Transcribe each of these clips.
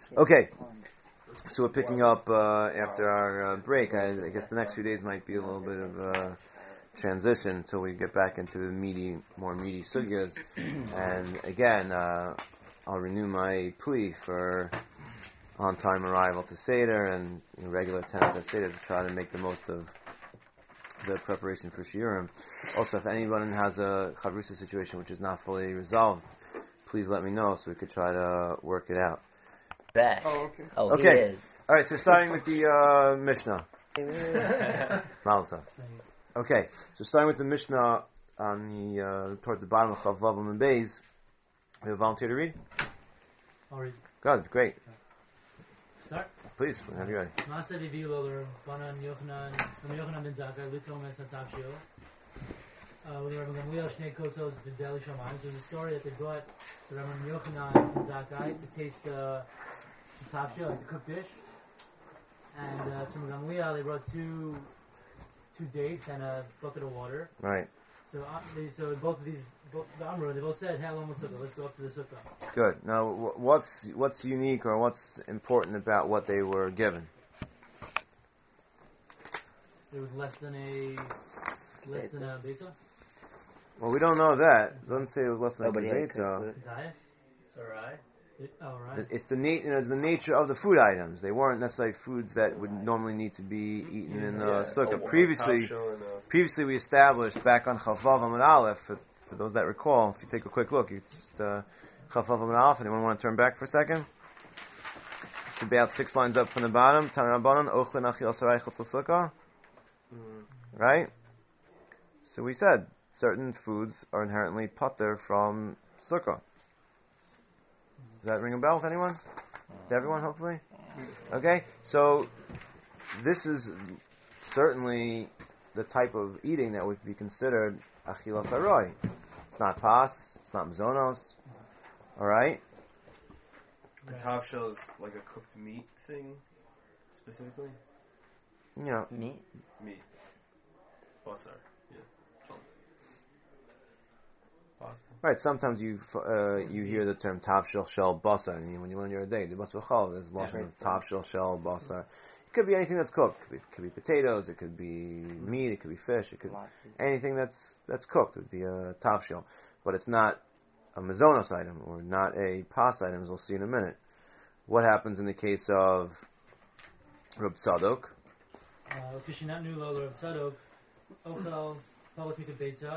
Okay, so we're picking up after our break. I guess the next few days might be a little bit of transition until we get back into the more meaty sugyas. And again, I'll renew my plea for on-time arrival to Seder and regular attendance at Seder to try to make the most of the preparation for Shiurim. Also, if anyone has a chavrusa situation which is not fully resolved, please let me know so we could try to work it out. Back. Okay. He is. All right, so starting with the Mishnah. Malsa. Okay, so starting with the Mishnah on the towards the bottom of Chav Vav and Beis. We have a volunteer to read? I'll read. Good, great. Start? Please, whenever you're ready. Masa Vivi Loler, Banan Yochanan ben Zakkai, Litom Es Hatavshio. With Rabbi Gamliel Shnei Kosos B'Deli Shamayim. So there's a story that they brought to Rabbi Yochanan ben Zakkai to taste the Hatavshio, like the cooked dish. And to Rabbi Gamliel they brought two dates and a bucket of water. Right. So both of these, the Amru, they both said, "Halom Sukkah." Let's go up to the Sukkah. Good. Now, what's unique or what's important about what they were given? It was less than a beta. Well, we don't know that. It doesn't say it was less than a Nobody beta. It's highest. It's alright. Right. It's the nature of the food items. They weren't necessarily foods that would normally need to be eaten in the sukkah. Previously we established back on Chav Vav Amud Aleph, for those that recall, if you take a quick look, you just Chav Vav Amud Aleph. Anyone want to turn back for a second? It's about 6 lines up from the bottom. Tanan Rabbanan Ochlin Achil Sarai Chutz Sukkah. Right. So we said certain foods are inherently pater from sukkah. Does that ring a bell with anyone? To everyone, hopefully? Okay, so this is certainly the type of eating that would be considered achilas haroy. It's not pas, it's not mzonos, alright? The tavshil is like a cooked meat thing, specifically? Meat. Meat. Basar. Yeah. Possible. Right, sometimes you hear the term tavshil shel basar. I mean, when you learn your day, the basar chal, there's lots of tavshil shel basar. It could be anything that's cooked. It could be potatoes. It could be meat. It could be fish. It could anything that's cooked would be a tavshil, but it's not a mazonos item or not a pas item, as we'll see in a minute. What happens in the case of Reb Tzadok? Kishinatnu lo Reb Tzadok, ochel. Not when they gave it to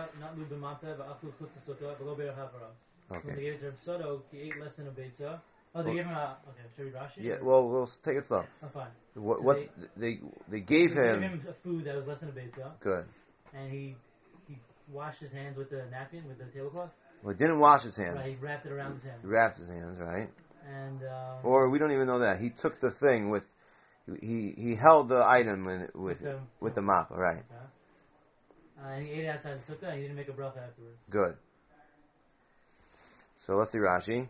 Reb Tzadok, he ate less than a beitza. Oh, they gave him a... Okay, should we read Rashi? Yeah, well, we'll take it slow. Oh, fine. They gave him... They gave him a food that was less than a beitza. Good. And he washed his hands with the napkin, with the tablecloth. Well, he didn't wash his hands. Right, he wrapped it around his hands. He wrapped his hands, right? And... or we don't even know that. He took the thing with... He held the item with the mop, right? Okay. And he ate it outside the sukkah, and he didn't make a bracha afterwards. Good. So let's see Rashi.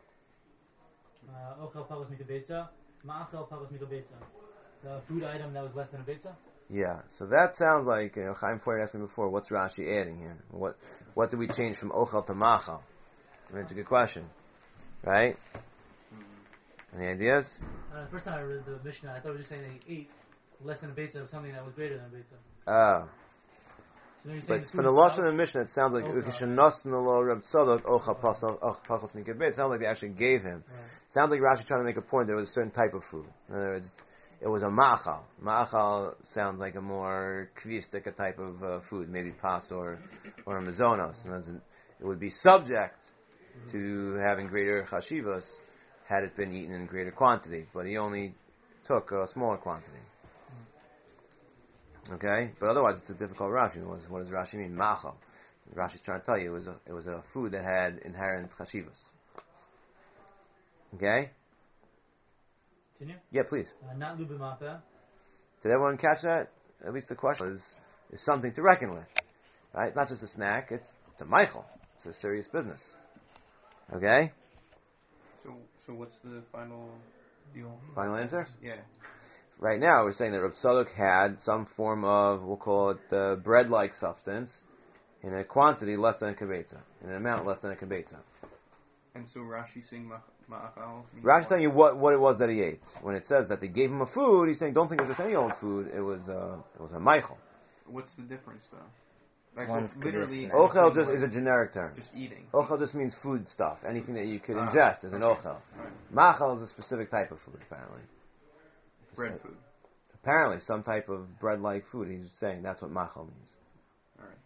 Ochel pavos mikabetza, ma'achel pavos mikabetza. The food item that was less than a betza? Yeah, so that sounds like, Chaim Foyer asked me before, what's Rashi adding here? What do we change from ochel to machal? I mean, it's a good question. Right? Any ideas? The first time I read the Mishnah, I thought it was just saying that he ate less than a betza of something that was greater than a betza. Oh. So but from the Lashon of the Mishnah, it sounds like it sounds like they actually gave him. Right. It sounds like Rashi trying to make a point that it was a certain type of food. In other words, it was a ma'achal. Ma'achal sounds like a more kvistika type of food, maybe pas or a mazonos. It would be subject to having greater chashivas had it been eaten in greater quantity, but he only took a smaller quantity. Okay, but otherwise it's a difficult Rashi. What does Rashi mean? Ma'achal. Rashi's trying to tell you it was a food that had inherent chashivas. Okay. Continue. Yeah, please. Not lubimapa. Did everyone catch that? At least the question is something to reckon with, right? It's not just a snack. It's a Michael. It's a serious business. Okay. So what's the final deal? Final answer? Yeah. Right now, we're saying that Reb Tzadok had some form of, we'll call it bread-like substance, in a quantity less than a kibetza, in an amount less than a kibetza. And so Rashi saying Rashi's telling you what it was that he ate. When it says that they gave him a food, he's saying, don't think it was just any old food. It was a Meichel. What's the difference, though? Like, literally, ochel just is a generic term. Just eating. Ochel just means food stuff. Anything that you could ingest is an ochel. Machal is a specific type of food, apparently. Bread food. Apparently, some type of bread-like food. He's saying that's what machal means. Alright.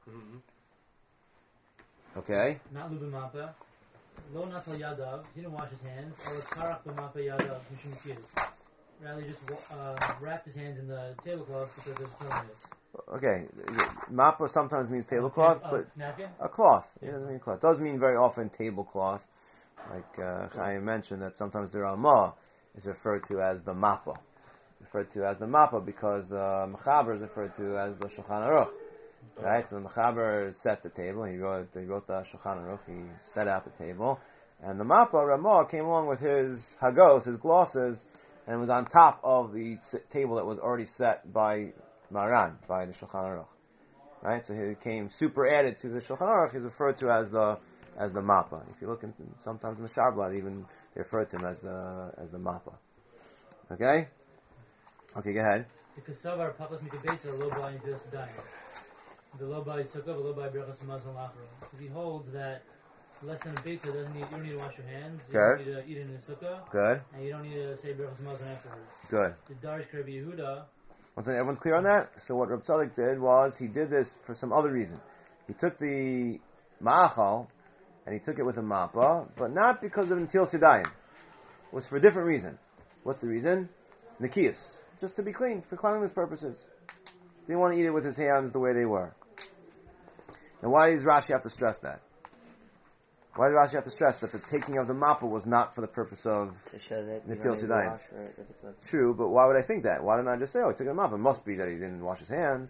Okay? Not lubimapa. Lo natal yadav. He didn't wash his hands. Or karach b'mapa yadav mishum kiyuz. Rather, he just wrapped his hands in the tablecloth because there's cleanliness. Okay, mappa sometimes means tablecloth, but napkin? a cloth. It doesn't mean cloth. It does mean very often tablecloth. Like I mentioned that sometimes the Ramah is referred to as the mappa. Referred to as the mappa because the Mechaber is referred to as the Shulchan Aruch. Right? So the Mechaber set the table. He wrote the Shulchan Aruch. He set out the table. And the mappa, Ramah, came along with his hagos, his glosses, and was on top of the table that was already set by Maran, by the Shulchan Aruch. Right? So he came super added to the Shulchan Aruch. He's referred to as the mappa. If you look into sometimes in the Sharblat, even they refer to him as the mappa. Okay? Okay, go ahead. The kasavar papas mikabetza lo ba in this dying. The lo ba sukkah, lo ba brachas mazon lachro. Because he holds that less than a betza you don't need to wash your hands. You don't need to eat in a sukkah. Good. And you don't need to say brachas mazon afterwards. Good. The Darish Rabbi Yehuda. Once again, everyone's clear on that? So what Reb Tzadok did was he did this for some other reason. He took the ma'achal and he took it with a mappa, but not because of Netilas Yadayim. It was for a different reason. What's the reason? Nikiyas. Just to be clean, for cleanliness purposes. He didn't want to eat it with his hands the way they were. Now why does Rashi have to stress that? Why does Rashi have to stress that the taking of the mappa was not for the purpose of to show that Netilas Yadayim? True, but why would I think that? Why didn't I just say, oh, he took the mappa? It must be that he didn't wash his hands.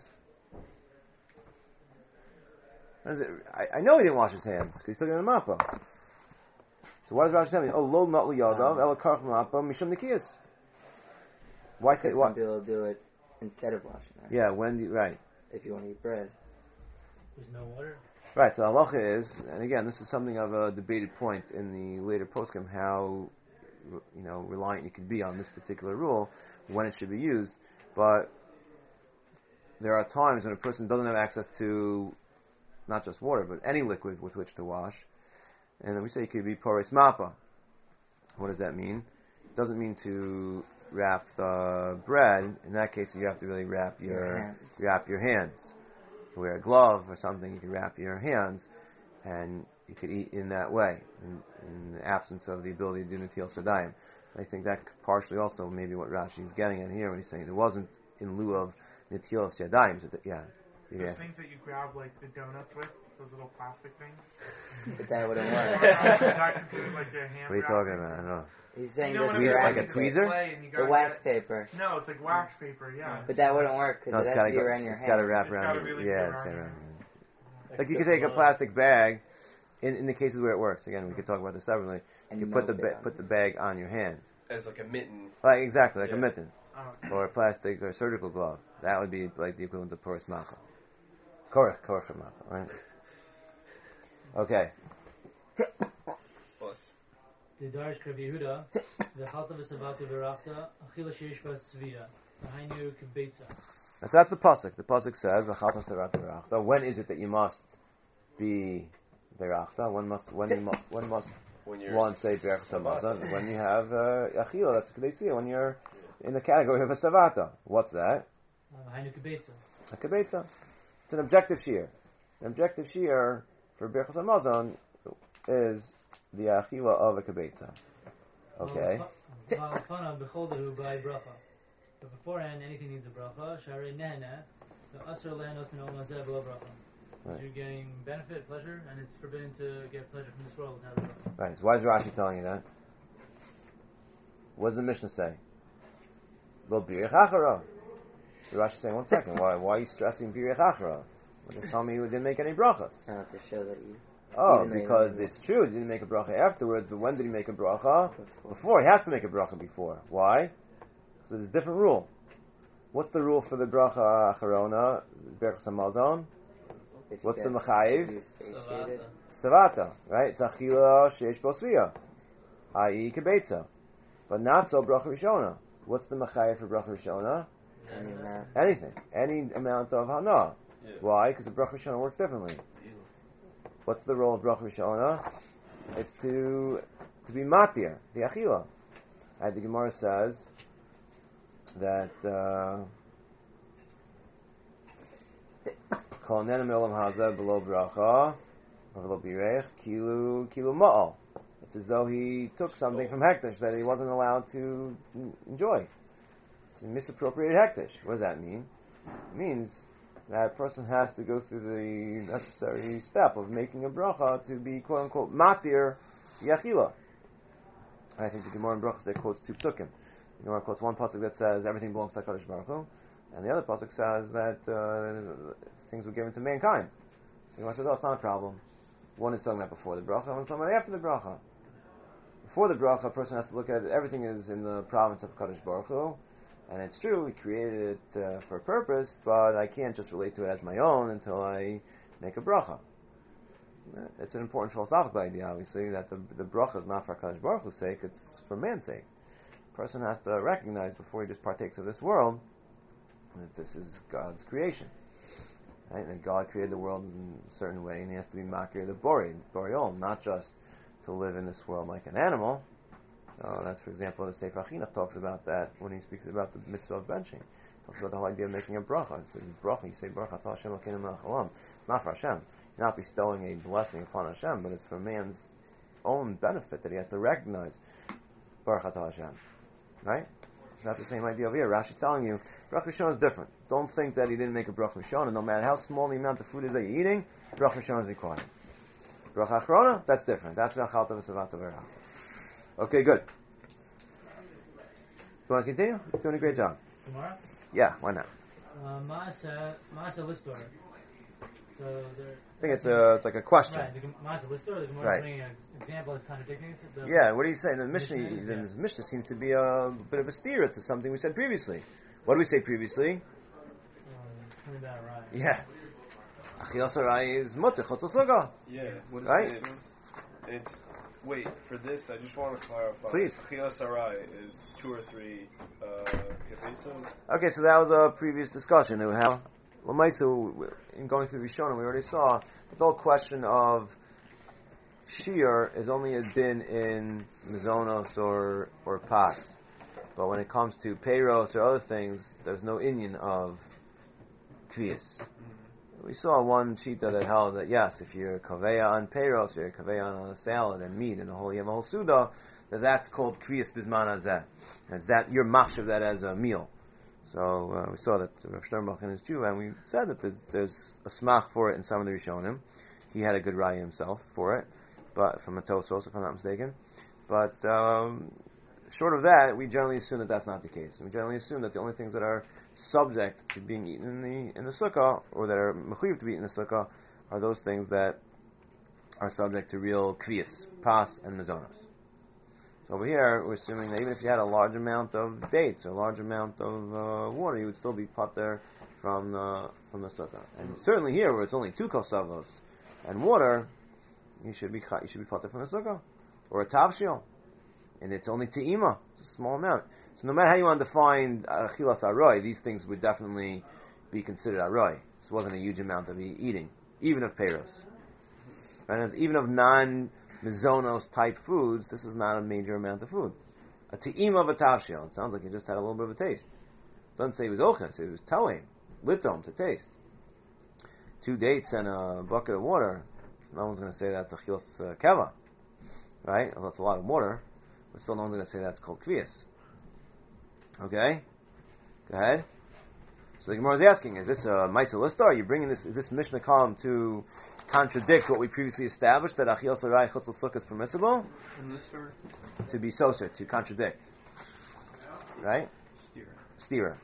I know he didn't wash his hands because he took it in the mappa. So why does Rashi tell me? Oh, lo not liyadav ela karch mappa mishum nikiyas. Why say some people do it instead of washing their hands. Yeah, when right. If you want to eat bread, There's no water. Right. So halacha is, and again, this is something of a debated point in the later poskim, how reliant you can be on this particular rule when it should be used. But there are times when a person doesn't have access to not just water, but any liquid with which to wash. And then we say it could be pores mappa. What does that mean? It doesn't mean to wrap the bread. In that case, you have to really wrap your hands. You wear a glove or something, you can wrap your hands, and you could eat in that way, in the absence of the ability to do Netilas Yadayim. I think that partially also maybe what Rashi is getting at here when he's saying it wasn't in lieu of Netilas Yadayim. So Those things that you grab, like the donuts with, those little plastic things. but that wouldn't work. Is that considered like a hand? What are you talking about? I don't know. He's saying You know just what I mean? like a Like tweezer? the wax paper. No, it's like wax paper. Yeah. But that wouldn't work No, because it's it got has to be around your it's hand. got to wrap It's around gotta your really yeah, go it's got to around wrap around your Like you could take a plastic bag, in the cases where it works, again, we could talk about this separately, And you put melt it on. put the bag on your hand. As like a mitten. Like exactly, like a Yeah. mitten. Oh. Or a plastic or surgical glove. That would be like the equivalent of Puris Macha. Korach Macha, right? Okay. Plus. The Darish Rabbi Yehuda, the Chalta v'Savata v'Rafta, Achila sheish b'Sviya, Hainu kibetza. And so that's the pasuk. The pasuk says, "V'chalta serat v'rachta." When is it that you must be verachta? When must When you're one say berachas hamazon? When you have achila, that's what they see. When you're in the category of a savata, what's that? Hainu kibetza. A kibetza. It's an objective shear. An objective shear for berachas hamazon is the achila of a kibetza. Okay. But beforehand, anything needs a bracha. Sharei nehena, the asr lehenos min olam hazeh below bracha. Right. You're getting benefit, pleasure, and it's forbidden to get pleasure from this world without a bracha. Right. So why is Rashi telling you that? What does the Mishnah say? Lo birich acharav. So Rashi saying, one second, why are you stressing birich acharav? Well, just tell me you didn't make any brachas. No, to show that you. Oh, Even though you because don't it's true, he didn't make a bracha afterwards, but when did he make a bracha? Before. He has to make a bracha before. Why? So there's a different rule. What's the rule for the bracha acharona, berachas hamazon? If you What's the get- mechayiv? if you're satiated. Savata, right? It's achila sheish bo svia. i.e. kibetza. But not so bracha rishona. What's the machaya for bracha rishona? Any amount. Anything. Any amount of hana. Yeah. Why? Because the bracha rishona works differently. What's the role of bracha rishona? It's to be matir, the achila. The Gemara says that kol nena me'olam hazeh below bracha or below birech kilu ma'al. It's as though he took something from hektish that he wasn't allowed to enjoy. It's a misappropriated hektish. What does that mean? It means that a person has to go through the necessary step of making a bracha to be quote unquote matir yachila. I think the Gemara in Brachos there quotes two psukim. The Gemara quotes one pasuk that says everything belongs to HaKadosh Baruch Hu, and the other pasuk says that things were given to mankind. So the Gemara says, oh, it's not a problem. One is talking about before the bracha, one is talking about after the bracha. Before the bracha, a person has to look at it, everything is in the province of HaKadosh Baruch Hu, and it's true, he created it for a purpose, but I can't just relate to it as my own until I make a bracha. It's an important philosophical idea, obviously, that the bracha is not for HaKadosh Baruch Hu's sake, it's for man's sake. A person has to recognize before he just partakes of this world that this is God's creation. Right? And God created the world in a certain way, and he has to be makir the Boreol, not just to live in this world like an animal. That's, for example, the Sefer Chinuch talks about that when he speaks about the mitzvah of benching. He talks about the whole idea of making a bracha. He says, bracha, you say bracha to Hashem Elokeinu melech haolam. It's not for Hashem. You're not bestowing a blessing upon Hashem, but it's for man's own benefit that he has to recognize bracha to Hashem. Right? That's the same idea over here. Rashi's telling you, bracha rishon is different. Don't think that he didn't make a bracha rishon, and no matter how small the amount of food is that you're eating, bracha rishon is required. Bracha achrona, that's different. That's v'achalta v'savata v'era. Okay, good. You want to continue? You're doing a great job. Tomorrow? Yeah, why not? Masa Listor. So I think it's like a question. Right, the Masa Listor, the Gemara Right. bringing an example that's contradicting it. Yeah, what are you saying? The Mishnah, Mishnah, the Mishnah seems to be a bit of a steer to something we said previously. What did we say previously? Turning that right. Yeah. Achil sarai is mutter chutz l'suga. Yeah. What is Right? this? It's wait for this. I just want to clarify. Please. Chila Sarai is 2 or 3 kefitzas. Okay, so that was a previous discussion. How Lamaisa, in going through Rishonim, we already saw that the whole question of shear is only a din in mizonos or pas. But when it comes to peiros or other things, there's no inyan of kviyas. We saw one shita that held that yes, if you're kaveya on peiros, you're kaveya on a salad and meat and you have a whole suda, that's called kviyas bisman hazeh. It's that you're machshav that as a meal. So we saw that Rav Sternbach in his Jew, and we said that there's a smach for it in some of the Rishonim. He had a good raya himself for it, but from a Tosfos, if I'm not mistaken. But short of that, we generally assume that that's not the case. We generally assume that the only things that are subject to being eaten in the sukkah, or that are mechuyev to be eaten in the sukkah, are those things that are subject to real kviyas, pas, and mizonos. So over here, we're assuming that even if you had a large amount of dates or a large amount of water, you would still be pot there from the sukkah. And certainly here, where it's only 2 kosavos and water, you should be pot there from the sukkah, or a tavshil, and it's only te'ima. It's a small amount. So no matter how you want to define achilas aroy, these things would definitely be considered aroy. This wasn't a huge amount of eating, even of peiros. And even of non-mizonos type foods, this is not a major amount of food. A te'ima of a tavshil, it sounds like you just had a little bit of a taste. It doesn't say it was oches, it was toim, litom, to taste. 2 dates and a bucket of water, no one's going to say that's achilas keva, right? Although it's a lot of water, but still no one's going to say that's called kviyas. Okay? Go ahead. So the Gemara is asking, is this a Maisa Lista? Are you bringing this, is this Mishnah column to contradict what we previously established, that Achiel Sarai Chutz L'Sukkah is permissible? In this story? To be soser, to contradict. Right? Stira.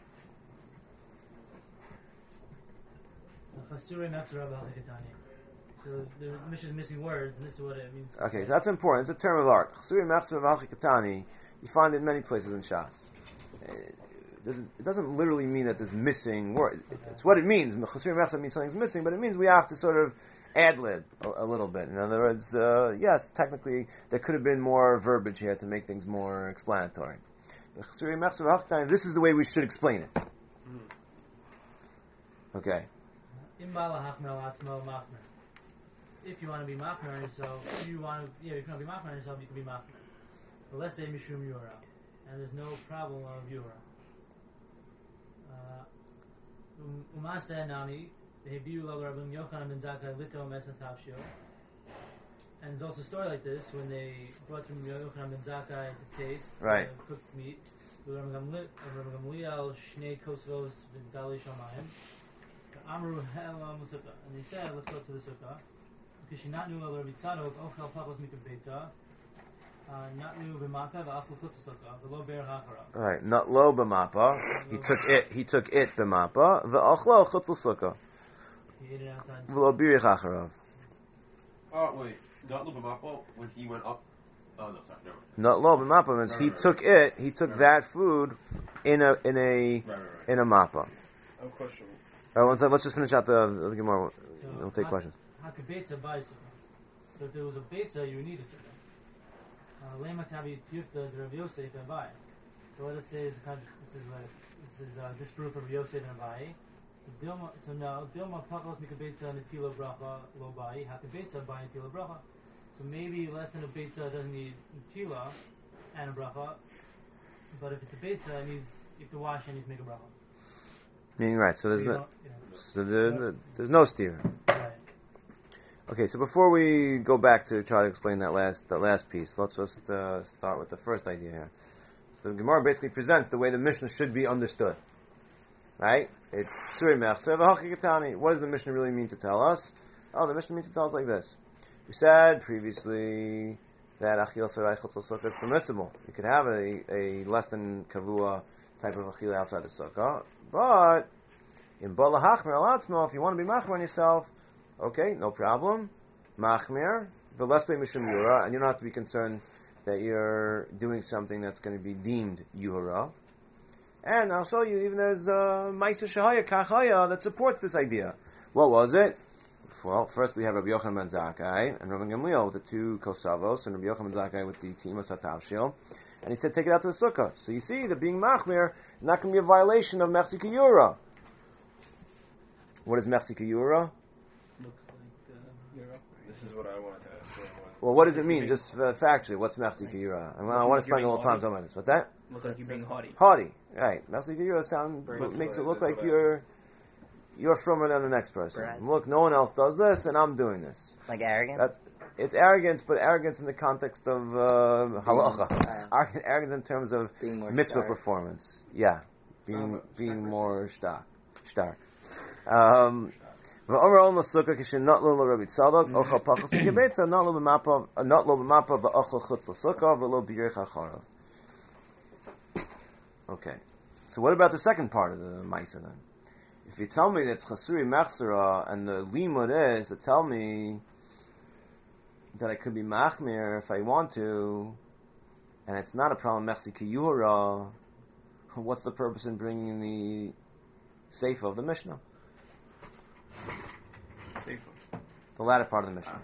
So the Mishnah is missing words, and this is what it means. Okay, so that's important. It's a term of art. You find it in many places in Shas. It doesn't literally mean that there's missing word. It's what it means. Chasuri Mechsa means something's missing, but it means we have to sort of ad-lib a little bit. In other words, yes, technically there could have been more verbiage here to make things more explanatory. This is the way we should explain it. Okay. If you want to be machmer on yourself, if you want to be machmer on yourself, you can be machmer. But let's be mishum yura, and there's no problem of yura. Umasa nami hebiu lo Rabbi Yochanan ben Zakkai lito mesatavshio. And there's also a story like this when they brought Rabbi Yochanan ben Zakkai to taste cooked meat. Rabbi Gamliel shnei kosvos v'dali shamayim. Amru helam sukkah, and they said, let's go to the sukkah. Because she not knew Rabbi Tzadok ochel pachos mikabetza. Not new b'mapa v'achlu chutz sukkah v'lo ber hachara. Right, not lo b'mapa. He took it b'mapa v'achlo chutz sukkah. He ate it outside. V'lo birich acharav. Oh wait, not lo b'mapa when he went up. Oh no, sorry, never mind. Not lo b'mapa means he took it. He took that food in a mappa. Question. One second, let's just finish out the Gemara. We'll take questions. Hakabetza buys sukkah. So if there was a betza, you would need a sukkah. Lema tabi tiyufta the Rav Yosef and Abai. So let us say this is disproof of Rav Yosef and Abai. So now Dilma pachos mikabetza netila bracha lo bai hakabetza bai netila bracha. So maybe less than a betza doesn't need netila and a bracha, but if it's a betza, it needs if to wash and needs to make a bracha. Meaning right. So there's there's no steer. Right. Okay, so before we go back to try to explain that last piece, let's just start with the first idea here. So the Gemara basically presents the way the Mishnah should be understood. Right? It's Suri Mechser v'Hachikatani. What does the Mishnah really mean to tell us? Oh, the Mishnah means to tell us like this. We said previously that Achil Sarai Chutz Sukkah is permissible. You could have a less than Kavua type of Achil outside the Sukkah, but in Bala Hachmer Alatzmo, if you want to be Machmer on yourself, okay, no problem. Machmir, the less by Mishum Yura, and you don't have to be concerned that you're doing something that's going to be deemed Yuhara. And I'll show you, even there's Maisa Shahaya, Kachaya, that supports this idea. What was it? Well, first we have Rabbi Yochanan ben Zakkai and Rabbi Gamliel with the two Kosavos, and Rabbi Yochanan ben Zakkai with the Tima Satavshil. And he said, take it out to the Sukkah. So you see, the being Machmir is not going to be a violation of Mechsika Yura. What is Mechsika Yura? Looks like Europe. This is what I wanted to ask. Well, what does it mean? Just factually, what's Mechsika Yura? I want to spend a little time talking about this. What's that? Look like you're being haughty. Haughty, right. Mechsika Yura makes it look like you're firmer than the next person. Right. Look, no one else does this, and I'm doing this. Like arrogant? It's arrogance, but arrogance in the context of halacha. Arrogance in terms of mitzvah stark. performance. Yeah, being more stark. V'omer ol masukah kishin not lo Rabbi Tzadok ochal pachos mikabetza not lo b'mapa v'ochal chutz l'sukkah v'lo b'yirich hacharav. Okay, so what about the second part of the Meiser then? If you tell me that it's chasuri mechsera and the limud is to tell me that I could be machmir if I want to, and it's not a problem mechsika yuhara, what's the purpose in bringing the seifa of the Mishnah? The latter part of the Mishnah.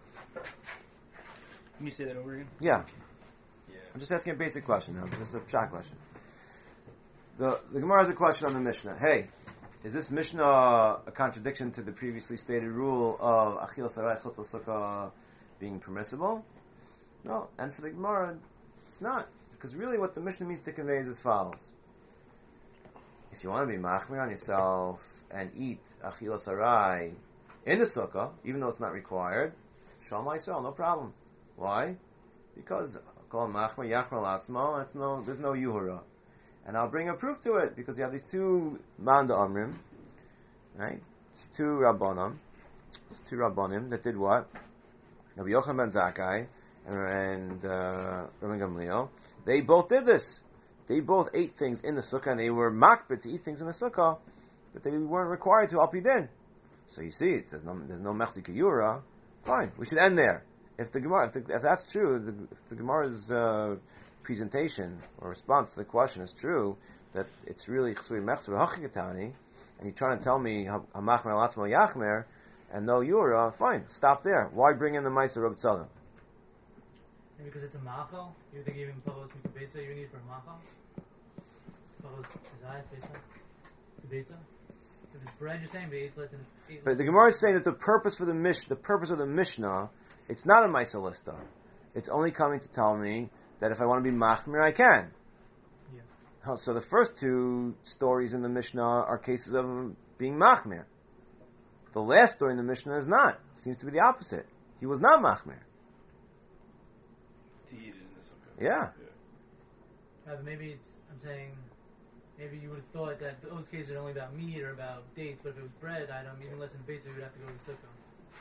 Can you say that over again? Yeah. I'm just asking a basic question now, just a shot question. The Gemara has a question on the Mishnah. Hey, is this Mishnah a contradiction to the previously stated rule of Achil Sarai Chutz L'Sukkah being permissible? No, and for the Gemara, it's not. Because really what the Mishnah means to convey is as follows. If you want to be machmir on yourself and eat Achil Sarai in the Sukkah, even though it's not required, Shalom Yisrael, no problem. Why? Because Kol Machmir Yachmer Latzmo, there's no Yuhara. And I'll bring a proof to it, because you have these two Manda Amrim, right? It's two Rabbanim that did what? Rabbi Yochanan ben Zakkai and Rabbi Gamliel. They both did this. They both ate things in the Sukkah, and they were makbid to eat things in the Sukkah that they weren't required to Alpidin. So you see, it says there's no Mechsika Yura. Fine, we should end there. If the Gemara, if that's true, if the Gemara's presentation or response to the question is true, that it's really Chsuri Mechsur Hachikatani, and you're trying to tell me Hamachmer Alatzmo Yachmer, and no Yura, fine, stop there. Why bring in the Meiser Reb Tzadok? Maybe because it's a machal. You think even pavos mikubetza you need for a machal? Pavos kazayat betza. If it's bread, you're saying But the Gemara is saying that the purpose of the Mishnah, it's not a Meiser Lista. It's only coming to tell me that if I want to be machmir, I can. Yeah. So the first two stories in the Mishnah are cases of being machmir. The last story in the Mishnah is not. It seems to be the opposite. He was not machmir. To eat it in the sukkah. Yeah. But maybe I'm saying, maybe you would have thought that those cases are only about meat or about dates, but if it was bread item, even less than betza, you would have to go to the sukkah.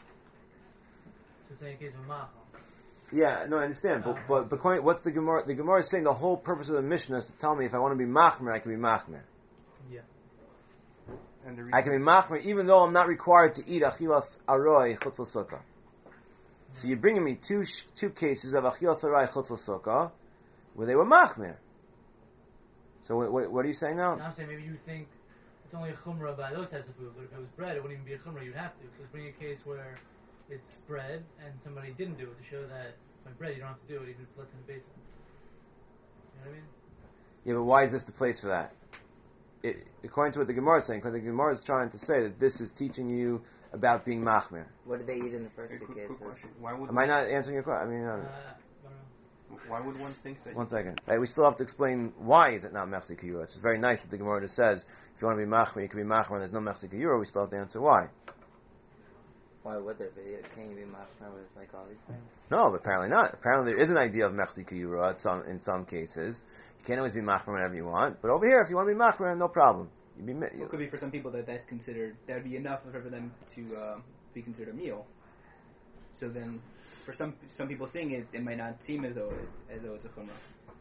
So it's saying a case of a machal. Yeah, no, I understand. But what's the Gemara? The Gemara is saying the whole purpose of the Mishnah is to tell me if I want to be machmir, I can be machmir. And the I can be machmir even though I'm not required to eat achilas aroi chutz l'sukkah. So you're bringing me two cases of achilas aroi chutz l'sukkah where they were machmir. So what are you saying now? I'm saying maybe you think it's only a chumrah by those types of food, but if it was bread, it wouldn't even be a chumrah. You'd have to. So let's bring a case where it's bread and somebody didn't do it to show that by bread you don't have to do it even if it's in the basin. You know what I mean? Yeah, but why is this the place for that? According to what the Gemara is saying, because the Gemara is trying to say that this is teaching you about being machmir. What did they eat in the first two quick cases? question. Why would Am I not answering your question? I mean, I don't know. why would one think that? one second. We still have to explain why is it not mechzi kiyura. It's very nice that the Gemara just says if you want to be machmir, you can be machmir. And there's no mechzi kiyura. We still have to answer why. Why would there be? Can't you be machmir with like all these things? No, but apparently not. Apparently there is an idea of mechzi kiyura in some cases. You can't always be machmir whenever you want. But over here, if you want to be machmir, no problem. It could be for some people that would be enough for them to be considered a meal. So then, for some people seeing it, it might not seem as though it's a chumrah.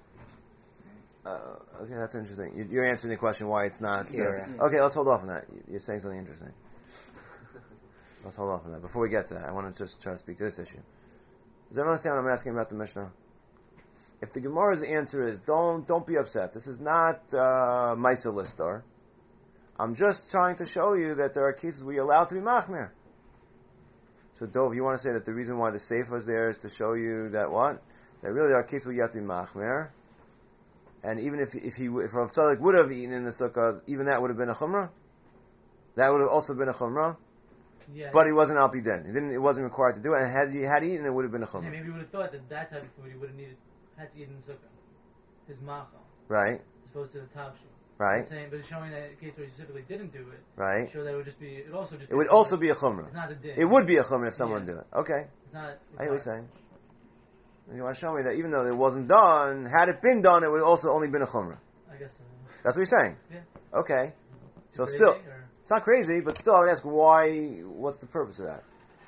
Okay, that's interesting. You're answering the question why it's not. Yeah. Okay, let's hold off on that. You're saying something interesting. Let's hold off on that. Before we get to that, I want to just try to speak to this issue. Does everyone understand what I'm asking about the Mishnah? If the Gemara's answer is, don't be upset. This is not Meiser Listar. I'm just trying to show you that there are cases where you're allowed to be machmir. So, Dov, you want to say that the reason why the Sefer is there is to show you that what? That really there are cases where you have to be machmir. And even if Rav Tzadok would have eaten in the sukkah, even that would have been a chumrah. That would have also been a chumrah. Yeah, But he wasn't al pidin. It wasn't required to do it. And had he eaten, it would have been a yeah, chumrah. maybe you would have thought that type of food he would have had to eat in the sukkah. His machal. Right. As opposed to the tavshil. Right. But it's showing that in case where he specifically didn't do it. Right. Show that it would just be. It would also be a chumrah. It's not a din. It would be a chumrah if someone did it. Okay. It's not. I hear what you're saying. You want to show me that even though it wasn't done, had it been done, it would also only been a chumrah. I guess so. That's what you're saying. Yeah. Okay. So Crazy, still, or? it's not crazy, but still, I would ask why. What's the purpose of that?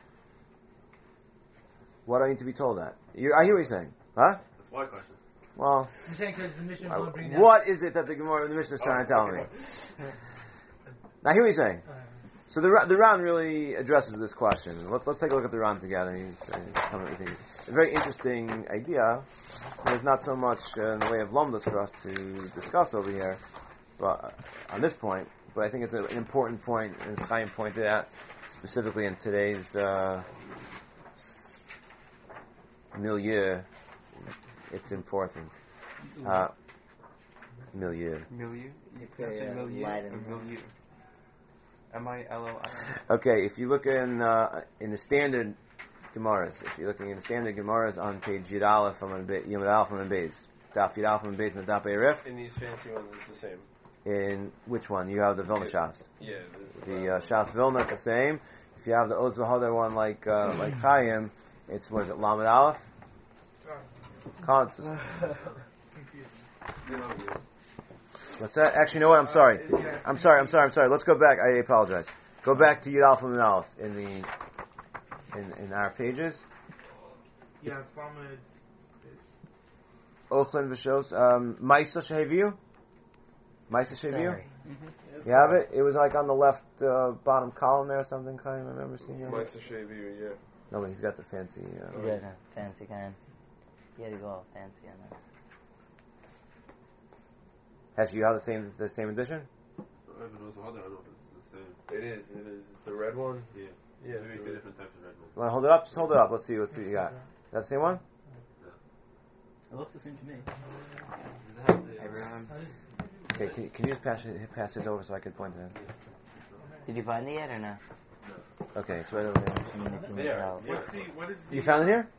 Why do I need to be told that? I hear what you're saying. Huh? That's my question. Well, I'm saying because the mission will bring down. what is it that the Mishnah is trying to tell me? I hear what you're saying. So the Ran really addresses this question. Let's take a look at the Ran together. It's a very interesting idea. There's not so much in the way of lumdas for us to discuss over here, but on this point. But I think it's an important point, and as Chaim pointed out, specifically in today's milieu, it's important. Milieu. Milieu? It's You can't say a milieu Latin or word. milieu. M-I-L-O-I. Okay, if you look in the standard Gemaras, if you're looking in the standard Gemaras on page Yud Aleph from Yud Aleph from Beis, Daf Yud Aleph from Beis and the Daf Eirif. In these fancy ones, it's the same. In which one? You have the Vilna Shas. Yeah. The Shas Vilna, it's the same. If you have the Oz V'Hoder one like Chaim, it's what is it? Lamed Aleph. What's that? Actually, you know what? I'm sorry. I'm sorry. Let's go back. I apologize. Go back to Yud Aleph and Aleph in our pages. Yeah, it's Lamed. Ochlin v'shos. Maisa sheheviu. Maisa sheheviu. You have it. It was like on the left bottom column there or something. Kind I remember seeing it. Maisa Sheviu, yeah. No, but he's got the fancy. Is it a fancy kind? You had to go all fancy on this. Has you have the same edition? It is. The red one? Yeah. Yeah, Maybe two different types of red ones. Want to hold it up? Just hold it up. Let's see what you got. Is that the same one? It looks the same to me. Does it have the... Everyone. Okay, can you just pass his over so I can point to him? Did you find it yet or no? Okay, it's right over there. I mean, if you need There. help. What is the... You found it here?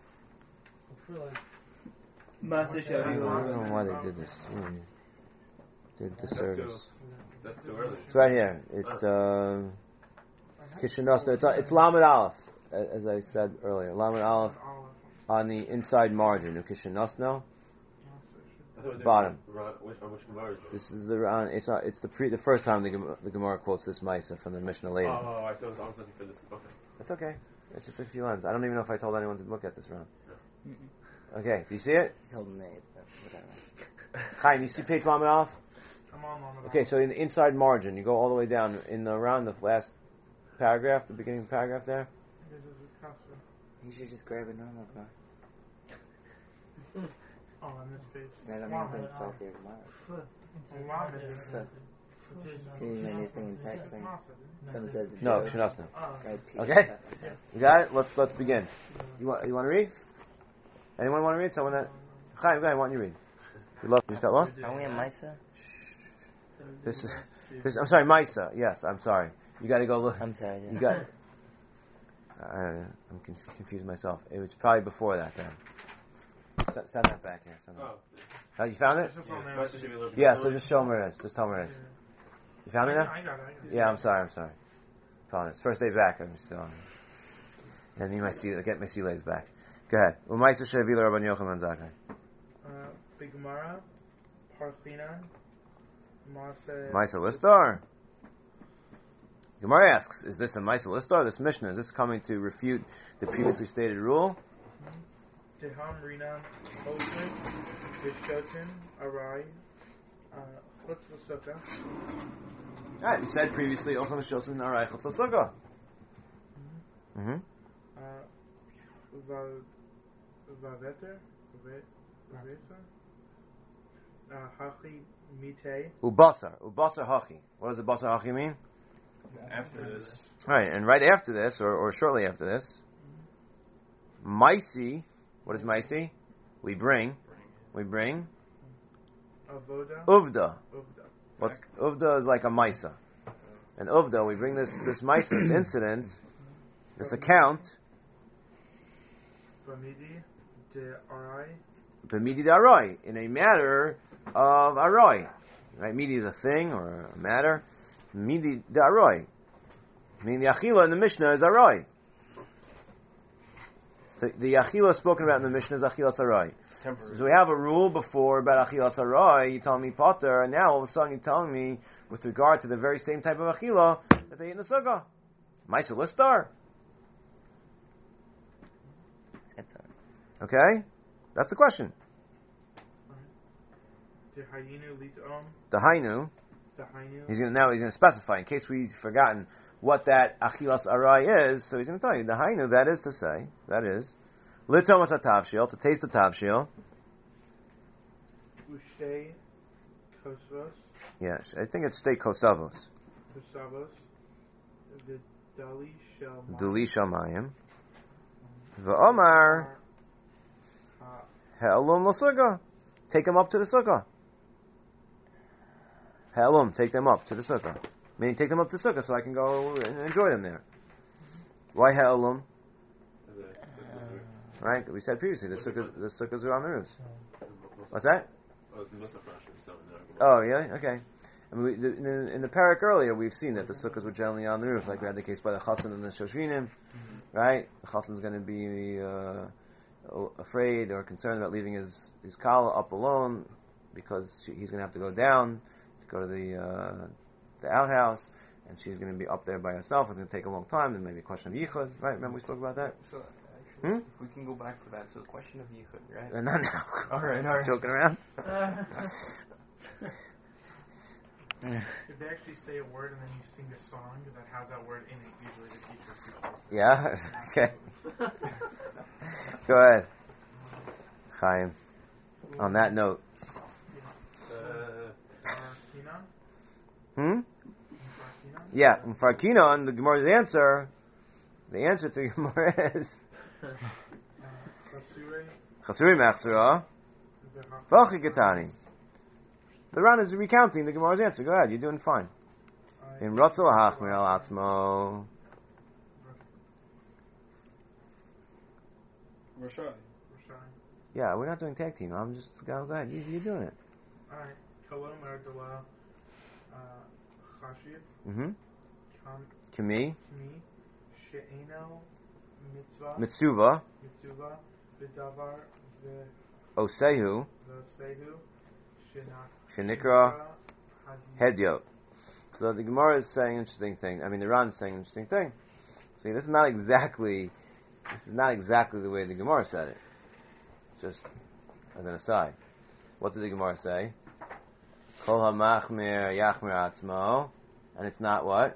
Master I Chevy. don't know why they did this. Did the service. That's too early. It's right here. It's Kishinosno. It's Lamed Aleph, as I said earlier. Lamed Aleph on the inside margin of Kishinosno. Bottom. Which Gemara is it? This is it's the first time the Gemara quotes this Maisa from the Mishnah later. Oh, I was looking for this. Okay. That's okay. It's just a few lines. I don't even know if I told anyone to look at this round. Okay, do you see it? He's holding it, but whatever. Chaim, you see page Lamed Aleph? I'm on Lamed Okay, so in the inside margin, you go all the way down in the around the last paragraph, the beginning paragraph there. You should just grab a normal car. Oh, on this page. I don't even think so here tomorrow. See anything in texting? Someone says a No, joke. Kishinosno. Right, Pete. Okay, you got it. Let's begin. You want to read? Anyone want to read? Someone that Chaim, go ahead. Why don't you read? You just got lost. Are we in Misa? This is. I'm sorry, Maisa. Yes, I'm sorry. You got to go look. I'm sorry. You got. I'm confused myself. It was probably before that then. Send that back here. Send that. Oh, You found it? It's just on there. Master should be a little bit Yeah. So just show them where it is. Just tell them where it is. You found it now? I got it. Yeah. I'm sorry. It's first day back. I'm still on. And you might get my sea legs back. Go ahead. Umaisa Shevila Rabban Yochanan Zakai. Big Gemara, Parthina, Maaseh. Maisa Listar. Gemara asks, is this a Maisa Listar? This Mishnah, is this coming to refute the previously stated rule? Teham Rinan, Osir, Vishotin, Arai, Chutz L'Sukkah. Alright, we said previously, Ochel Mishosin Arai Chutz L'Sukkah. Vaveter, Hachi Mite. Ubasar Hachi. What does the Basar Hachi mean? After this. Right, and right after this, or shortly after this, Maisi, what is Maisi? We bring Avoda. Uvda. Uvda is like a Maisa. And Uvda, we bring this Maisa, this incident, this account, Bamidi de Arai. B'midi d'aroi, in a matter of aroi. Right, midi is a thing or a matter. Midi d'aroi, meaning the achila in the Mishnah is aroi. The achila spoken about in the Mishnah is achilas aroi. So we have a rule before about achilas aroi. You tell me potter, and now all of a sudden you're telling me with regard to the very same type of achila that they eat in the sukkah. Maisa listar. Okay, that's the question. Dehayinu Litom. Dahainu. Dahainu. He's gonna specify in case we've forgotten what that achilas arai is. So he's going to tell you dahainu. That is to say, that is litomas atavshil, to taste the tavshil. Ushte Kosvos. Yes, I think it's stei kosavos. Kosavos. Vidali Shel. Duli shamayim. V'omar he'alum l'sukkah. Take them up to the sukkah. He'alum, take them up to the sukkah. Meaning, take them up to the sukkah so I can go and enjoy them there. Why he'alum? Right? We said previously the sukkahs are on the roofs. What's that? Oh, yeah? Okay. I mean, in the parak earlier, we've seen that the sukkahs were generally on the roof, like we had the case by the chassan and the shoshinim, right? The chassan's going to be afraid or concerned about leaving his kala up alone because he's going to have to go down to go to the outhouse, and she's going to be up there by herself. It's going to take a long time. There may be a question of yichud, right? Remember we spoke about that? So, actually, if we can go back to that. So, the question of yichud, right? Not now. All right. Joking around. If they actually say a word and then you sing a song that has that word in it, usually the teacher teaches. Yeah? Okay. Go ahead. Chaim. On that note. Yeah, Farkinon, the Gemara's answer, The answer to the Gemara is Chasure, Chasuri Mechsera V'Achi Ketani. The Ran is recounting the Gemara's answer. Go ahead, you're doing fine. In Rotzel Hachmir Al Atzmo. Rashai. Yeah, we're not doing tag team. I'm just go ahead. You're doing it. Alright. Kolom Erdala Chashiv. Mm-hmm. Kimi. Kimi. She'eno Mitzvah. Mitsuva. Mitzuva. Vidavar. Osehu. V'Sehu. Shenikra. Hedyot. So the Gemara is saying an interesting thing. I mean, the Ran is saying an interesting thing. See, this is not exactly the way the Gemara said it. Just as an aside. What did the Gemara say? Kol ha-machmir yachmir atzmo. And it's not what?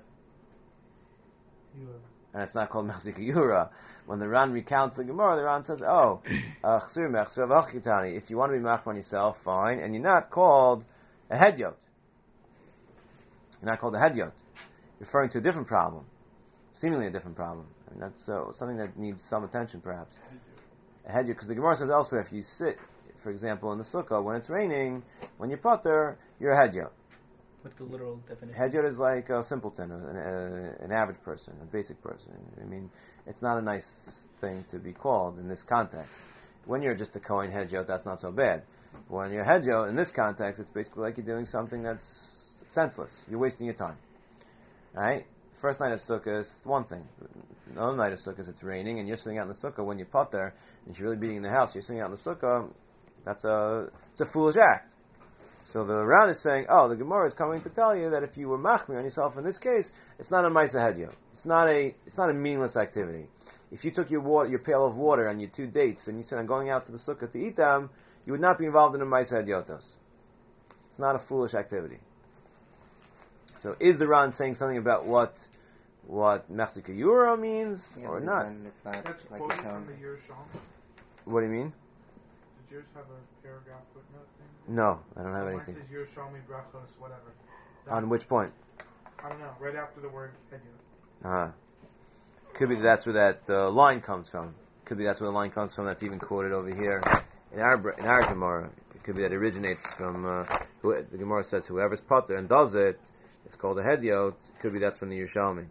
And it's not called Machzik Yura. When the Ran recounts the Gemara, the Ran says, oh, if you want to be machmir on yourself, fine. And you're not called a hedyot. You're not called a hedyot. Referring to a different problem. Seemingly a different problem. And that's something that needs some attention, perhaps. A hedyot, because the Gemara says elsewhere, if you sit, for example, in the sukkah, when it's raining, when you potter, you're a hedyot. What's the literal definition? Hedyot is like a simpleton, an average person, a basic person. I mean, it's not a nice thing to be called in this context. When you're just a Kohen hedyot, that's not so bad. When you're a hedyot, in this context, it's basically like you're doing something that's senseless. You're wasting your time. Alright? First night of Sukkot is one thing. Another night of Sukkot, it's raining, and you're sitting out in the Sukkah. When you potter, and you're really beating in the house, you're sitting out in the Sukkah, it's a foolish act. So the Ran is saying, the Gemara is coming to tell you that if you were machmir on yourself in this case, it's not a ma'aseh hedyot. It's not a meaningless activity. If you took your pail of water and your 2 dates and you said, I'm going out to the sukkah to eat them, you would not be involved in a ma'aseh hedyotos. It's not a foolish activity. So is the Ran saying something about what Machzik Yura means or not? That's like quoted from the Yerushalmi. What do you mean? Did yours have a paragraph footnote thing? No, I don't have anything. Mine says Yerushalmi brachos, whatever. On which point? I don't know. Right after the word hedyot. Uh-huh. Could be that's where that line comes from. Could be that's where the line comes from that's even quoted over here in our Gemara. It could be that it originates from the Gemara says whoever's potter and does it, it's called a hedyot. Could be that's from the Yerushalmi.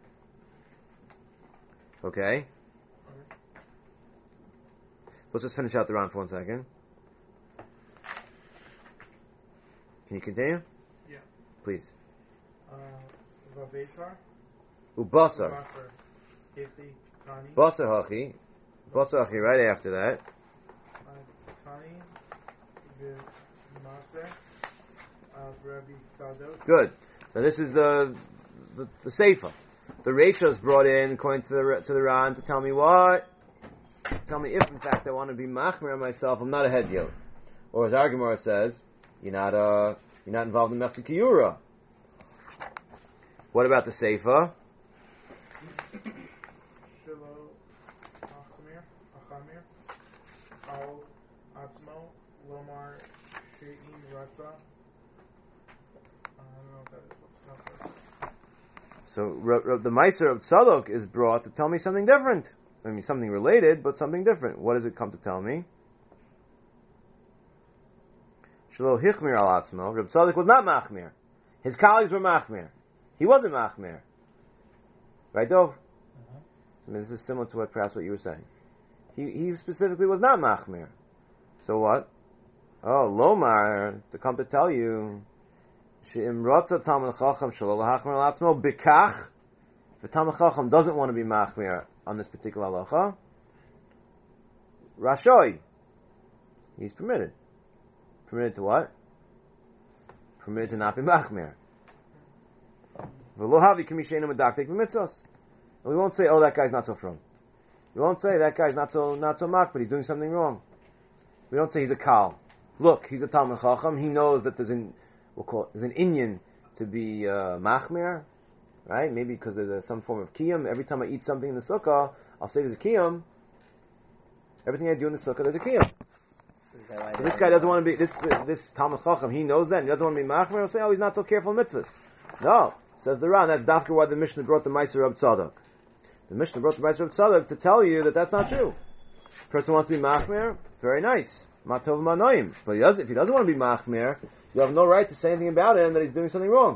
Okay? Let's just finish out the round for 1 second. Can you continue? Yeah. Please. Vavetar. Ubasar. Ithi. Tani. Basar hachi. Basar hachi right after that. Tani. V'maseh. Rabbi Tzadok. Good. So this is the Seifa. The Reisha is brought in according to the Ran to tell me what? Tell me if in fact I want to be machmir on myself, I'm not a hedyot. Or as our Gemara says, you're not involved in Machzik Yura. What about the Seifa? Shelo Achamir. Al Atzmo. Lomar. She'im Ratza. I don't know what that is. What's that? So the Meiser of Tzadok is brought to tell me something different. I mean, something related, but something different. What does it come to tell me? Shelo Hichmir al Atzmo. Reb Tzadok was not machmir. His colleagues were machmir. He wasn't machmir. Right, Dov? I mean, this is similar to perhaps what you were saying. He specifically was not machmir. So what? Oh, Lomar, to come to tell you, She'im Rotza Talmud Chacham Shelo L'Hachmir al Atzmo Bikach. If the Talmud Chacham doesn't want to be machmir on this particular halacha, Rashoi, he's permitted. Permitted to what? Permitted to not be machmir. V'lo havi k'misheinu medaktek b'mitzvos. We won't say, that guy's not so from. We won't say that guy's not so mach, but he's doing something wrong. We don't say he's a kal. Look, he's a Talmud Chacham. He knows that there's an inyan to be machmir, right? Maybe because there's some form of kiyum. Every time I eat something in the sukkah, I'll say there's a kiyum. Everything I do in the sukkah, there's a kiyum. So this guy doesn't want to be this Talmud Chacham. He knows that. And he doesn't want to be machmir. I'll say, he's not so careful in mitzvahs. No, says the Ran. That's dafka why the Mishnah brought the Meiser of Tzadok. The Mishnah brought the Brayso of Tzadok to tell you that that's not true. Person wants to be machmir, very nice. Matov manoim. But if he doesn't want to be machmir, you have no right to say anything about him that he's doing something wrong.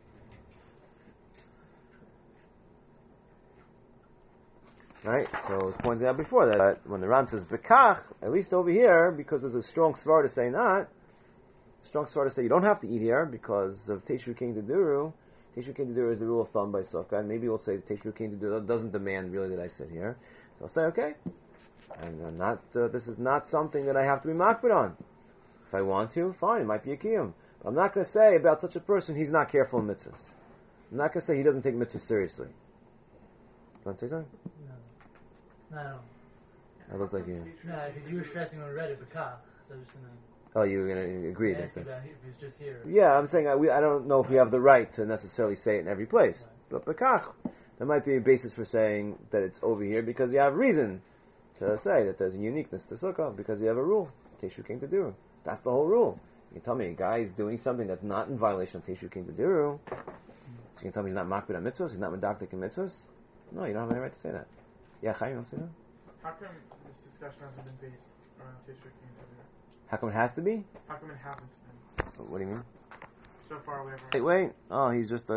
Right? So it was pointed out before that when the Ran says bekach, at least over here, because there's a strong svar to say not, strong svar to say you don't have to eat here because of Teshuvah King Deduru. Teshuvah King Deduru is the rule of thumb by Sukkah, and maybe we'll say Teshuvah King Deduru doesn't demand really that I sit here. So I'll say, okay, and this is not something that I have to be makbid on. If I want to, fine, it might be a kiyum. But I'm not going to say about such a person he's not careful in mitzvahs. I'm not going to say he doesn't take mitzvahs seriously. You want to say something? No. It looks like you. No, because you were stressing when we read it, bekach. So I'm just going to... Oh, you were going to agree ask that. you about if he was just here. Yeah, I'm saying I don't know if we have the right to necessarily say it in every place. Right. But bekach, there might be a basis for saying that it's over here because you have reason to say that there's a uniqueness to Sukkah because you have a rule. Teshuvah King Deduru. That's the whole rule. You can tell me a guy is doing something that's not in violation of Teshuvah King Deduru. So you can tell me he's not makbid on mitzvahs, he's not medaktik in mitzvahs. No, you don't have any right to say that. Yeah, Chaim, you don't say that? How come this discussion hasn't been based around Teshuvah King Deduru? How come it has to be? How come it hasn't been? What do you mean? So far away from Wait. Oh, he's just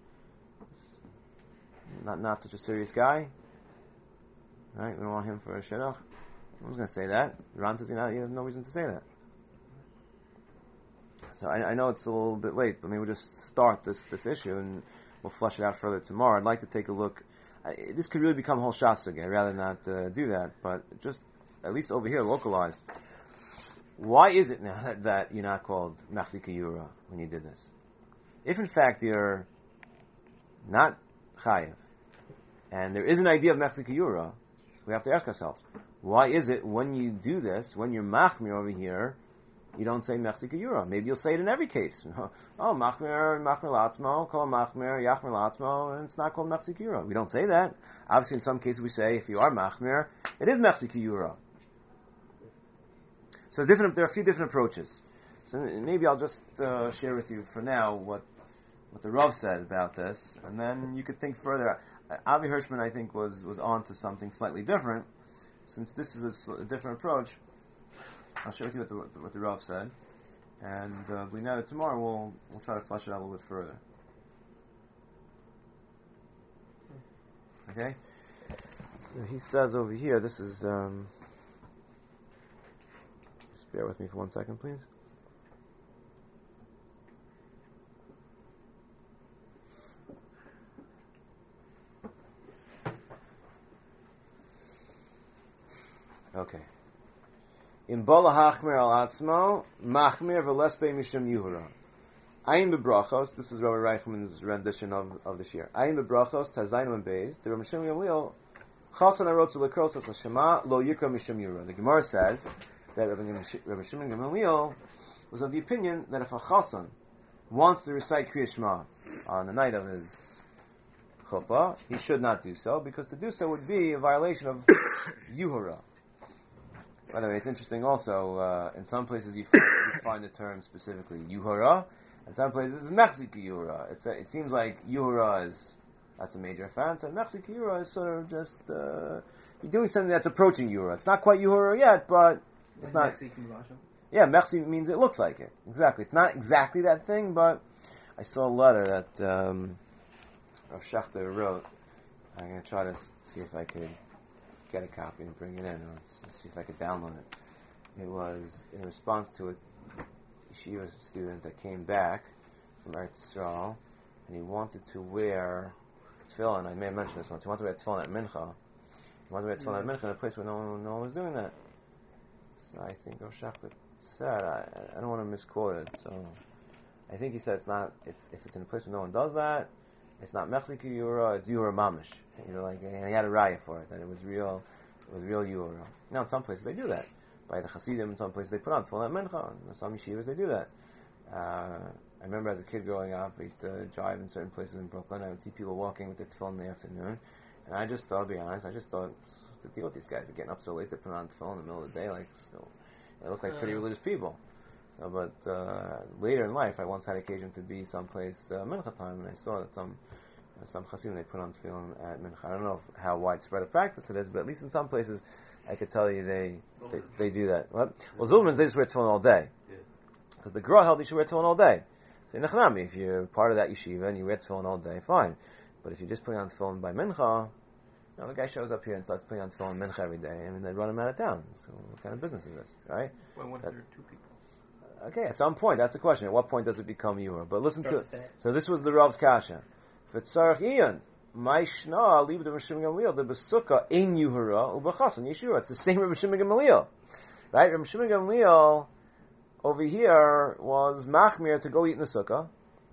not such a serious guy. Right? We don't want him for a shidduch. I was going to say that. Ron says he has no reason to say that. So I know it's a little bit late, but maybe we'll just start this issue and we'll flesh it out further tomorrow. I'd like to take a look. This could really become whole shas again. I'd rather not do that, but just at least over here, localized. Why is it now that you're not called Machzik Yura when you did this? If in fact you're not Chayev, and there is an idea of Machzik Yura, we have to ask ourselves, why is it when you do this, when you're Machmir over here, you don't say Machzik Yura? Maybe you'll say it in every case. Oh, Machmir Latzmo, call Machmir, Yachmir Latzmo, and it's not called Machzik Yura. We don't say that. Obviously in some cases we say, if you are Machmir, it is Machzik Yura. So there are a few different approaches. So maybe I'll just share with you for now what the Rav said about this, and then you could think further. Avi Hirschman, I think, was on to something slightly different. Since this is a different approach, I'll share with you what the Rav said, and we know that tomorrow we'll try to flesh it out a little bit further. Okay? So he says over here, this is... bear with me for 1 second, please. Okay. In Bala Hachmer al Atzmo, Machmir v'lespe mishum Yuhura. Ayin bebrachos, this is Rabbi Reichman's rendition of the shir. Ayin bebrachos, Tazaynu and Beis, the Rabbi Shimon Gamliel, Chasan arotzu lekros as Shema, lo yikra mishum Yuhura. The Gemara says that Rabbi Shimon Gamliel was of the opinion that if a Chasan wants to recite Kriya Shema on the night of his chuppah, he should not do so, because to do so would be a violation of Yuhura. By the way, it's interesting also, in some places you find the term specifically Yuhura, in some places it's Mechzik Yuhura. It seems like Yuhura that's a major offense, and Mechzik Yuhura is sort of just, you're doing something that's approaching Yuhura. It's not quite Yuhura yet, but it's not... Yeah, Mechzik means it looks like it. Exactly. It's not exactly that thing, but I saw a letter that Rav Schachter wrote. I'm going to try to see if I could get a copy and bring it in, or see if I could download it. It was in response to a yeshiva student that came back from Eretz Yisrael, and he wanted to wear tefillin. I may have mentioned this once. He wanted to wear tefillin at Mincha. He wanted to wear tefillin at Mincha in a place where no one was doing that. So I think Rav Schachter said, I don't want to misquote it, so I think he said if it's in a place where no one does that, it's not Mechzik Yura, it's Yura Mamish. And he had a raya for it, that it was real Yura. Now in some places they do that. By the Hasidim, in some places they put on tefillin at Mincha. In some yeshivas they do that. I remember as a kid growing up, I used to drive in certain places in Brooklyn, I would see people walking with their tefillin in the afternoon, and I just thought, to be honest, to deal with these guys, are getting up so late to put on tefillin in the middle of the day, they look like pretty religious people. So, but later in life, I once had occasion to be someplace Mincha time, and I saw that some Some Hasidim, they put on tefillin at mincha. I don't know how widespread a practice it is, but at least in some places, I could tell you they do that. What? Well, Zulmans, they just wear tefillin all day. Because the Gra held you should wear tefillin all day. So Nechanami, if you're part of that yeshiva and you wear tefillin all day, fine. But if you're just putting on tefillin by mincha, the guy shows up here and starts putting on tefillin mincha every day, they run him out of town. So what kind of business is this, right? Well, what if there are two people? Okay, at some point, that's the question. At what point does it become Yura? But listen to it. So this was the Rav's kasha. V'tzarech iyan, my shna, leave the Rav Shimon Gamliel, the besukah in Yuhara, u'b'chason Yeshua. It's the same Rav Shimon Gamliel. Right? Rav Shimon Gamliel, over here, was machmir to go eat in the sukkah.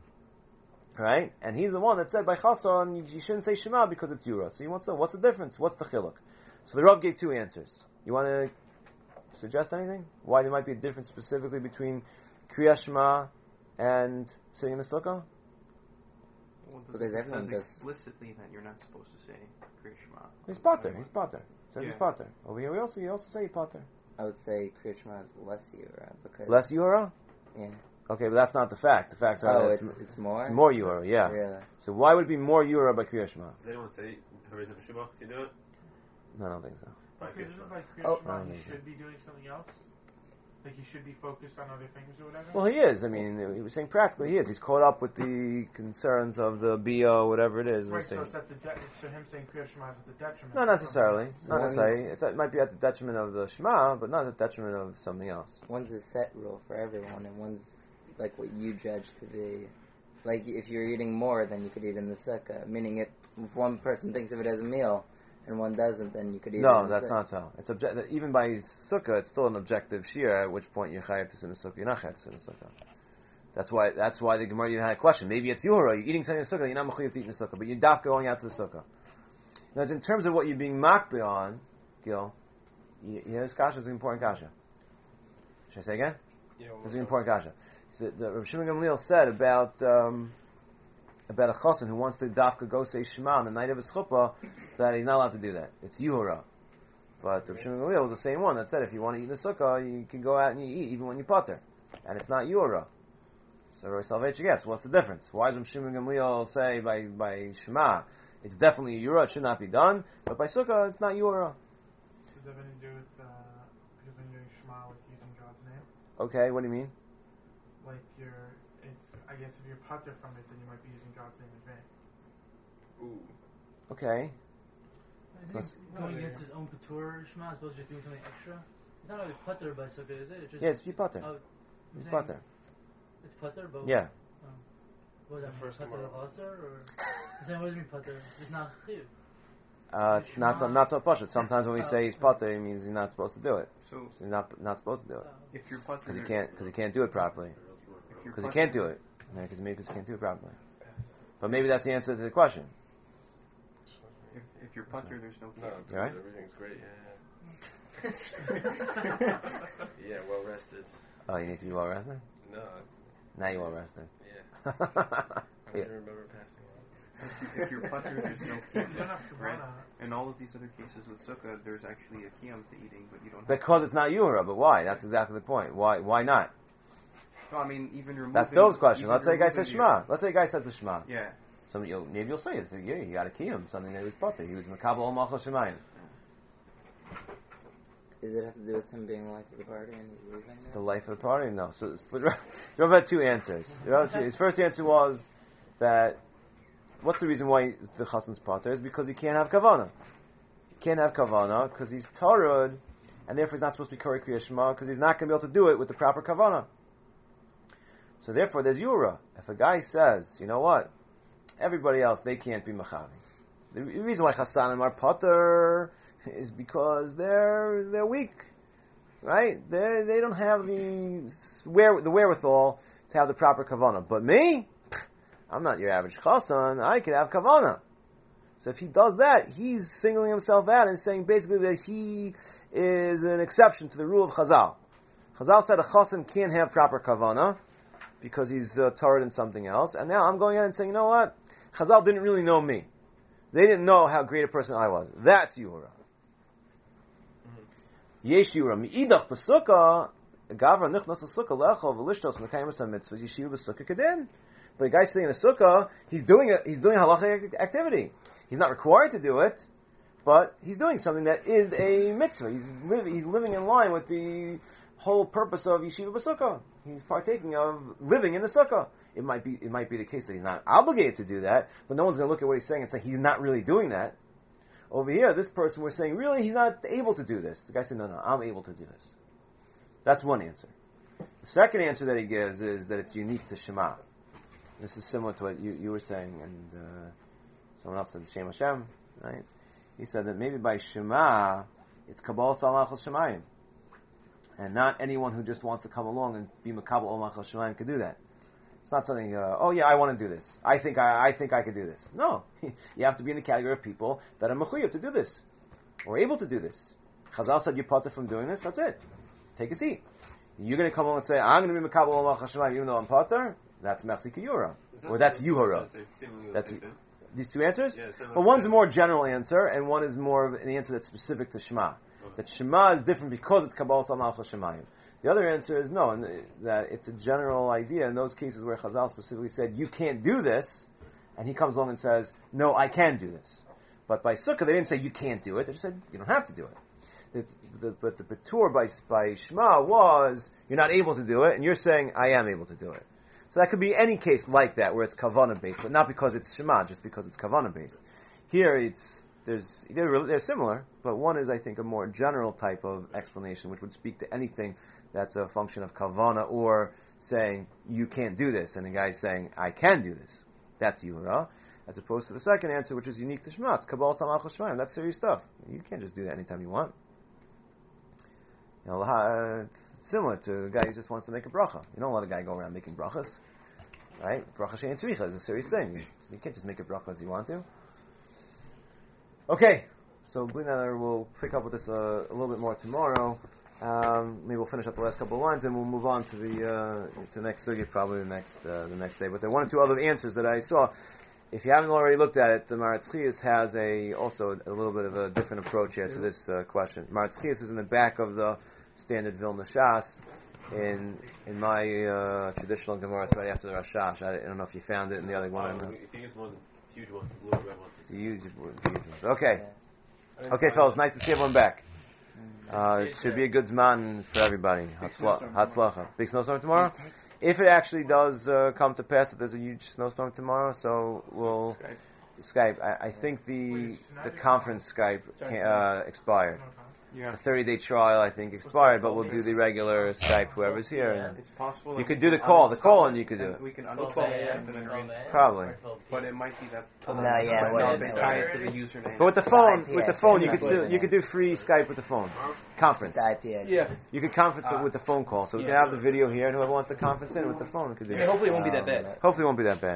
Right? And he's the one that said, by chason, you shouldn't say Shema because it's Yura. So he wants to know, what's the difference? What's the chiluk? So the Rav gave two answers. You want to suggest anything? Why there might be a difference specifically between Kriyas Shema and sitting in the sukkah? Well, Because it everyone says does. explicitly that you're not supposed to say Kriya Shema. He's pater. He's pater. Says he's Yeah. pater. Over here, we also say pater. I would say Kriyas Shema is less Yura because Less Yura? Yeah. Okay, but that's not the fact. The facts are that it's more. it's more Yura. Yeah. Really? So why would it be more Yura by Kriyas Shema? Does anyone say Harizim Shubach can do it? No, I don't think so. By Okay, Kriyas isn't Shema. like Oh. Kriyas Shema, he Amazing. should be doing something else? Like he should be focused on other things or whatever? Well, he is. I mean, he was saying practically he is. He's caught up with the concerns of the BO, whatever it is. Right, We're so saying. it's at the so him saying Kriyas Shema is at the detriment. Not necessarily. Not One's- necessarily. It might be at the detriment of the Shema, but not at the detriment of something else. One's a set rule for everyone, and one's like what you judge to be. Like if you're eating more, then you could eat in the sukkah. Meaning, if one person thinks of it as a meal and one doesn't, then you could eat. it No, in the that's sukkah. not so. It's even by sukkah, it's still an objective shir. At which point you're chayav to sit in the sukkah. You're not chayav to sit in the sukkah. That's why the Gemara even had a question. Maybe it's Yuhara. You're eating something in the sukkah. You're not mechuyev to eat in the sukkah, but you're daf going out to the sukkah. Now, in terms of what you're being makbeh on, Gil, this kasha is an important kasha. Should I say again? Yeah, This is an important kasha. So the Rav Shimon Gamliel said about a chassan who wants to dafka go say Shema on the night of his chuppah that he's not allowed to do that. It's Yuhara. But Rav Shimon Gamliel was the same one that said if you want to eat in the sukkah, you can go out and you eat even when you potter. And it's not Yuhara. So Roy Salvation, yes, what's the difference? Why does Rav Shimon Gamliel say by Shema it's definitely a Yuhara, it should not be done, but by sukkah it's not Yuhara? Does that have anything to do with because when you're doing Shema, like using God's name? Okay, what do you mean? Like I guess if you're pater from it, then you might be using God's name in vain. Ooh. Okay. Is he going against his own patur Shema as opposed to just doing something extra? It's not really putter by sukkah, is it? It's just, Yeah, it's pater. Oh, It's you're saying pater. It's putter, but Yeah. what does that mean? first Putter Gemara. also, or I'm saying what does it mean putter? It's not chiyuv. It's not so pashut. Sometimes when we say he's pater, it means he's not supposed to do it. So So he's not supposed to do it if you're putter, because he can't do it properly. Because he can't do it. Because he can't do it properly. But maybe that's the answer to the question. If you're putter, there's no. No, it's Right? good. Everything's great. Yeah. Yeah, well rested. Oh, you need to be well rested. No, Now you're well rested. yeah. I Yeah. don't remember passing out. If you're putter, there's no You kiyum. don't have Right. Shemana. In all of these other cases with sukkah, there's actually a kiyum to eating, but you don't. Because it's not Yuhara, but why? That's exactly the point. Why not? No, I mean even removing. That's Phil's question. even Let's say a guy removing says your- Shema. Let's say a guy says the Shema. Yeah. So maybe you'll say it. So, yeah, you got to key him. Something that he was pater. He was Makabal Ol Malchus Shemayim. Does it have to do with him being the life of the party and he's leaving now? The life of the party? No. So Rav had two answers. His first answer was that what's the reason why the chassan's pater is because he can't have kavana. He can't have kavana because he's tarud, and therefore he's not supposed to be kari kriyas Shema because he's not going to be able to do it with the proper kavana. So therefore, there's yura. If a guy says, you know what, everybody else they can't be machavi. The reason why chassanim are pater is because they're weak, right? They don't have the wherewithal to have the proper kavana. But me, I'm not your average chassan. I can have kavana. So if he does that, he's singling himself out and saying basically that he is an exception to the rule of Chazal. Chazal said a chassan can't have proper kavana because he's tarred in something else. And now I'm going out and saying, you know what? Chazal didn't really know me. They didn't know how great a person I was. That's Yura. Yesh Yura. Mi'idach b'sukkah, gavra nichnas l'sukkah lechol v'lishtos mekayim es ha-mitzvahs yeshiva b'sukkah kedin. But a guy sitting in a sukkah, he's doing halachic activity. He's not required to do it, but he's doing something that is a mitzvah. He's living in line with the whole purpose of yeshiva b'sukkah. He's partaking of living in the sukkah. It might be the case that he's not obligated to do that, but no one's going to look at what he's saying and say he's not really doing that. Over here, this person we're saying, really, he's not able to do this. The guy said, no, I'm able to do this. That's one answer. The second answer that he gives is that it's unique to Shema. This is similar to what you were saying, and someone else said Shem Hashem, right? He said that maybe by Shema, it's Kabbalah Salach Shemayim. And not anyone who just wants to come along and be Makabal Olach Shemayim could do that. It's not something, I want to do this. I think I could do this. No. You have to be in the category of people that are mechuyev to do this, or able to do this. Chazal said you're potter from doing this, that's it. Take a seat. You're going to come along and say, I'm going to be Makabal Olach Shemayim even though I'm potter? That's Mechzi Kiyura. Or that's Yuhara. That's these two answers? Yeah, well, one's a more general answer, and one is more of an answer that's specific to Shema. Okay. That Shema is different because it's Kabbalah Salach Shemayim. The other answer is no, and that it's a general idea in those cases where Chazal specifically said, you can't do this, and he comes along and says, no, I can do this. But by Sukkah, they didn't say you can't do it, they just said, you don't have to do it. But the Patur by Shema was, you're not able to do it, and you're saying, I am able to do it. So that could be any case like that, where it's Kavanah based, but not because it's Shema, just because it's Kavanah based. Here, they're similar, but one is, I think, a more general type of explanation, which would speak to anything that's a function of Kavanah, or saying, you can't do this, and the guy's saying, I can do this. That's Yuhara, as opposed to the second answer, which is unique to Shema. It's Kabbalah Salach Shemayim. That's serious stuff. You can't just do that anytime you want. It's similar to a guy who just wants to make a bracha. You don't let a guy go around making brachas, right? Bracha she'ein tzricha is a serious thing. You can't just make a bracha as you want to. Okay, so we'll pick up with this a little bit more tomorrow. Maybe we'll finish up the last couple of lines and we'll move on to the next sugya, probably the next day. But there are one or two other answers that I saw. If you haven't already looked at it, the Maratz Chiyas has also a little bit of a different approach here to this question. Maratz Chiyas is in the back of the standard Vilna Shas. In my traditional Gemara, it's right after the Rashash. I don't know if you found it in the other one. If you use one huge ones, the little red ones. Huge ones. Okay. Okay, fellas, nice to see everyone back. It should be a good zman for everybody. Hatzlacha. Big snowstorm tomorrow? If it actually does come to pass that there's a huge snowstorm tomorrow, so we'll Skype. I think the conference Skype expired. The 30-day trial, I think, expired, but we'll do the regular Skype, whoever's here. And it's possible. You could do the call, and you could do it. We can uninstall Skype and then probably. But it might be that. Tie it to the username. But with the phone, you could do free Skype with the phone. Conference. Yes. You could conference it with the phone call, so we can have the video here, and whoever wants to conference in with the phone, we could do it. Hopefully it won't be that bad. Hopefully it won't be that bad.